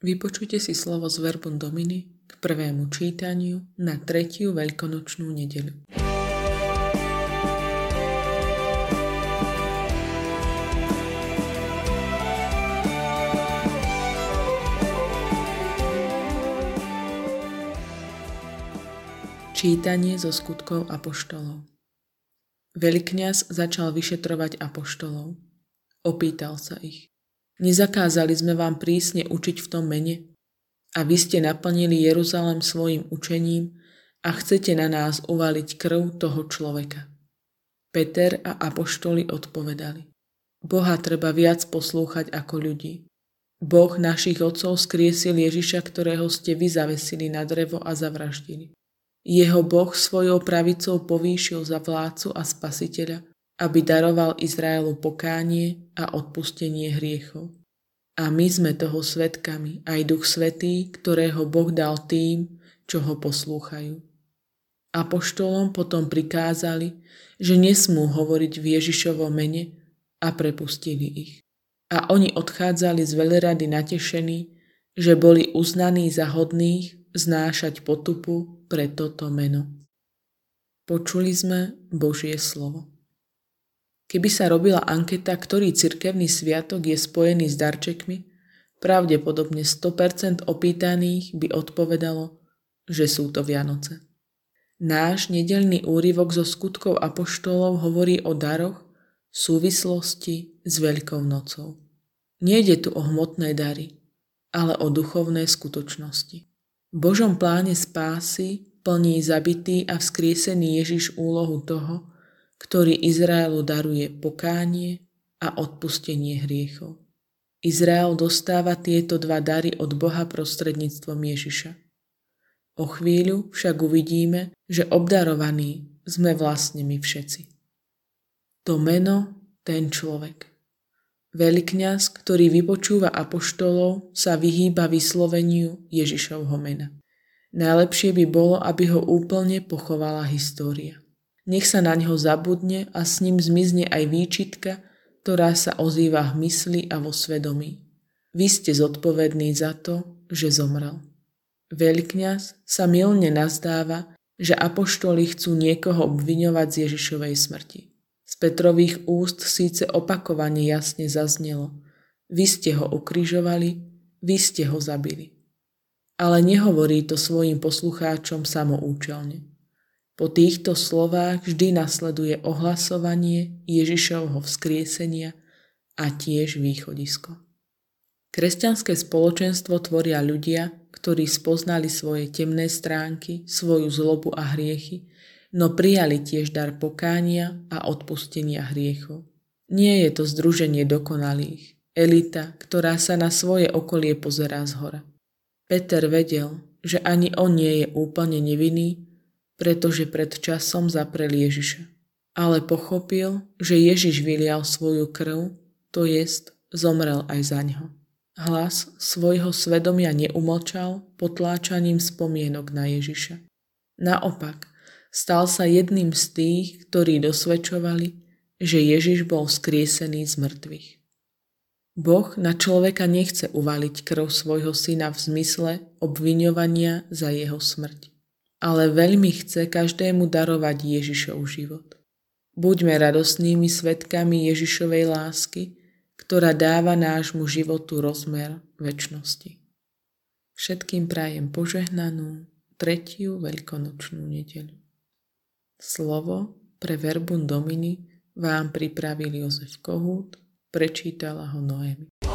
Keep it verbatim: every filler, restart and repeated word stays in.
Vypočujte si slovo z Verbum Domini k prvému čítaniu na tretiu veľkonočnú nedeľu. Čítanie zo skutkov apoštolov. Veľkňaz začal vyšetrovať apoštolov. Opýtal sa ich: Nezakázali sme vám prísne učiť v tom mene? A vy ste naplnili Jeruzalém svojim učením a chcete na nás uvaliť krv toho človeka. Peter a apoštoli odpovedali: Boha treba viac poslúchať ako ľudí. Boh našich otcov skriesil Ježiša, ktorého ste vy zavesili na drevo a zavraždili. Jeho Boh svojou pravicou povýšil za vládcu a spasiteľa, aby daroval Izraelu pokánie a odpustenie hriechov. A my sme toho svedkami, aj Duch Svätý, ktorého Boh dal tým, čo ho poslúchajú. Apoštolom potom prikázali, že nesmú hovoriť v Ježišovom mene, a prepustili ich. A oni odchádzali z veľrady natešení, že boli uznaní za hodných znášať potupu pre toto meno. Počuli sme Božie slovo. Keby sa robila anketa, ktorý cirkevný sviatok je spojený s darčekmi, pravdepodobne sto percent opýtaných by odpovedalo, že sú to Vianoce. Náš nedeľný úryvok zo skutkov apoštolov hovorí o daroch v súvislosti s Veľkou nocou. Nejde tu o hmotné dary, ale o duchovné skutočnosti. V Božom pláne spásy plní zabitý a vzkriesený Ježiš úlohu toho, ktorý Izraelu daruje pokánie a odpustenie hriechov. Izrael dostáva tieto dva dary od Boha prostredníctvom Ježiša. O chvíľu však uvidíme, že obdarovaní sme vlastne my všetci. To meno, ten človek. Veľkňaz, ktorý vypočúva apoštolov, sa vyhýba vysloveniu Ježišovho mena. Najlepšie by bolo, aby ho úplne pochovala história. Nech sa na ňo zabudne a s ním zmizne aj výčitka, ktorá sa ozýva v mysli a vo svedomí. Vy ste zodpovední za to, že zomrel. Veľkňaz sa mylne nazdáva, že apoštoli chcú niekoho obviňovať z Ježišovej smrti. Z Petrových úst síce opakovane jasne zaznelo: Vy ste ho ukrižovali, vy ste ho zabili. Ale nehovorí to svojim poslucháčom samoúčelne. Po týchto slovách vždy nasleduje ohlasovanie Ježišovho vzkriesenia a tiež východisko. Kresťanské spoločenstvo tvoria ľudia, ktorí spoznali svoje temné stránky, svoju zlobu a hriechy, no prijali tiež dar pokánia a odpustenia hriechov. Nie je to združenie dokonalých, elita, ktorá sa na svoje okolie pozerá zhora. Peter vedel, že ani on nie je úplne nevinný, pretože pred časom zaprel Ježiša. Ale pochopil, že Ježiš vylial svoju krv, to jest zomrel aj za ňo. Hlas svojho svedomia neumlčal potláčaním spomienok na Ježiša. Naopak, stal sa jedným z tých, ktorí dosvedčovali, že Ježiš bol vzkriesený z mŕtvych. Boh na človeka nechce uvaliť krv svojho syna v zmysle obviňovania za jeho smrť, ale veľmi chce každému darovať Ježišov život. Buďme radosnými svedkami Ježišovej lásky, ktorá dáva nášmu životu rozmer večnosti. Všetkým prajem požehnanú tretiu veľkonočnú nedeľu. Slovo pre Verbum Domini vám pripravil Jozef Kohút, prečítala ho Noemi.